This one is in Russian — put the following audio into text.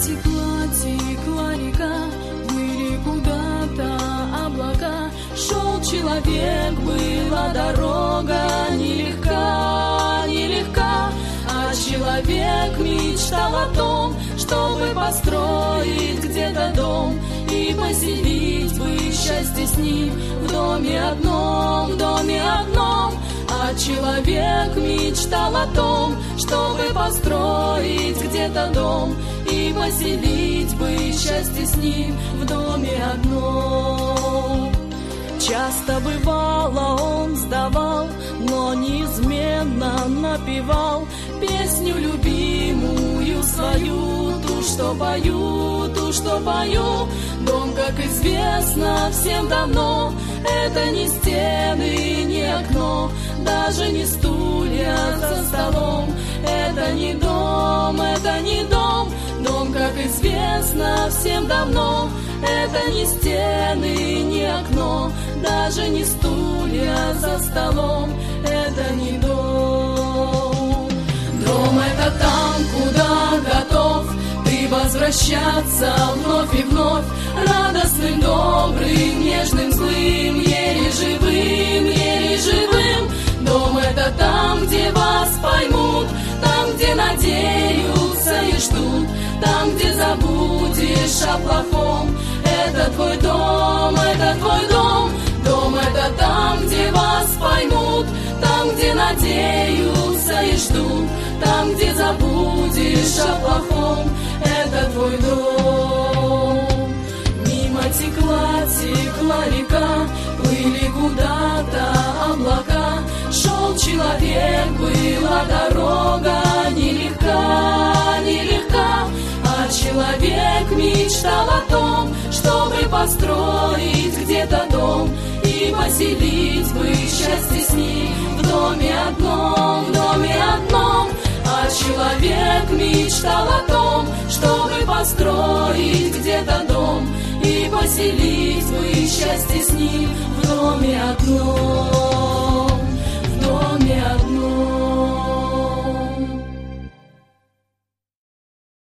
текла, текла река, были куда-то облака. Шел человек, была дорога нелегка, нелегка. А человек мечтал о том, чтобы построить где-то дом и поселить бы счастье с ним в доме одном, в доме одном. А человек мечтал о том, чтобы построить где-то дом и поселить бы счастье с ним в доме одном. Часто бывало он сдавал, но неизменно напевал песню любимую свою, ту, что пою, ту, что пою. Дом, как известно всем давно, это не стены, не окно, даже не стулья за столом. Это не дом, это не дом. Дом, как известно всем давно, это не стены, не окно, даже не стулья за столом. Это не дом. Дом — это там, куда готов ты возвращаться вновь и вновь, радостным, добрым, нежным, злым, еле живым, еле живым. Дом — это там, где вас поймут, там, где надеются и ждут, там, где забудешь о плохом. Это твой дом, это твой дом. Дом — это там, где вас поймут, там, где надеются и ждут, там, где забудешь о плохом. Это твой дом. Мимо текла, текла река, плыли куда-то облака. Шел человек, была дорога нелегка, нелегка. А человек мечтал о том, чтобы построить где-то дом и поселить бы счастье с ним в доме одном, в доме одном. А человек мечтал о том, чтобы построить где-то дом и поселить бы счастье с ним в доме одном.